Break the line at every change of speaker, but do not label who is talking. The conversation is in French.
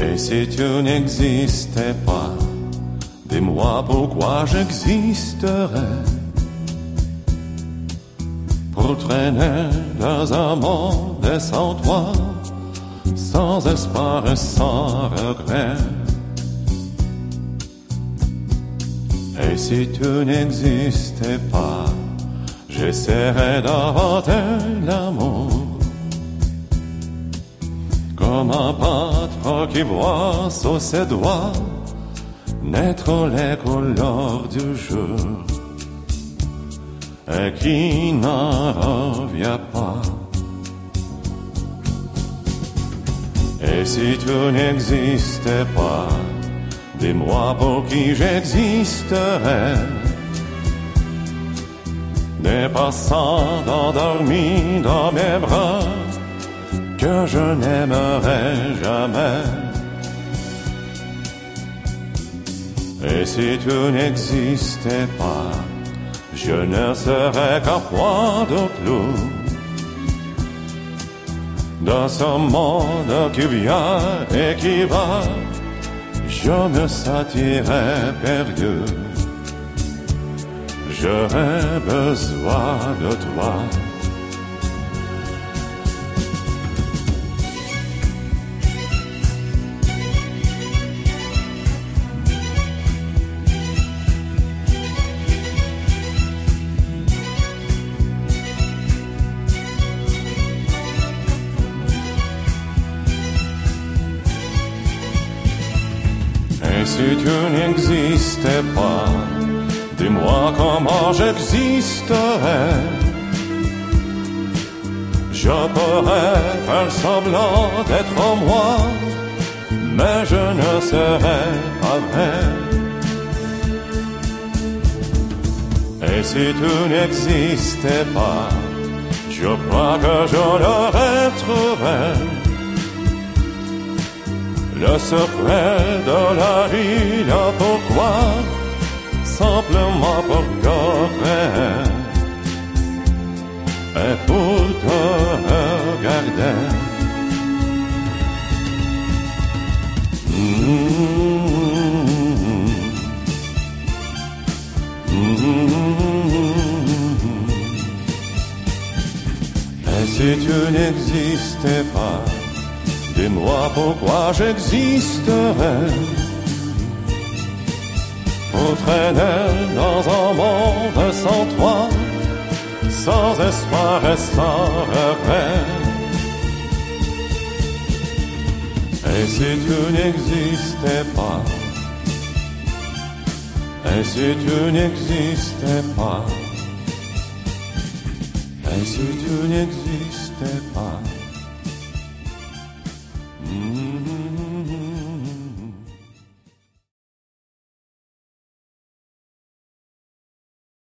Et si tu n'existais pas, dis-moi pourquoi j'existerais. Pour traîner dans un monde sans toi, sans espoir et sans regret. Et si tu n'existais pas, j'essaierais d'inventer l'amour. Comme un peintre qui voit sous ses doigts naître les couleurs du jour et qui n'en revient pas. Et si tu n'existais pas, dis-moi pour qui j'existerais. Des passants endormis dans mes bras que je n'aimerais jamais. Et si tu n'existais pas, je ne serais qu'un point de clou dans ce monde qui vient et qui va. Je me sentirais perdu. J'aurais besoin de toi. Et si tu n'existais pas, dis-moi comment j'existerais. Je pourrais faire semblant d'être moi, mais je ne serais pas vrai. Et si tu n'existais pas, je crois que je l'aurais trouvé. Le secret de la vie, le pourquoi, simplement pour correr et pour te regarder. Et si tu n'existais pas, dis-moi pourquoi j'existerais. Pour traîner dans un monde sans toi, sans espoir et sans regret. Et si tu n'existais pas, et si tu n'existais pas, et si tu n'existais pas.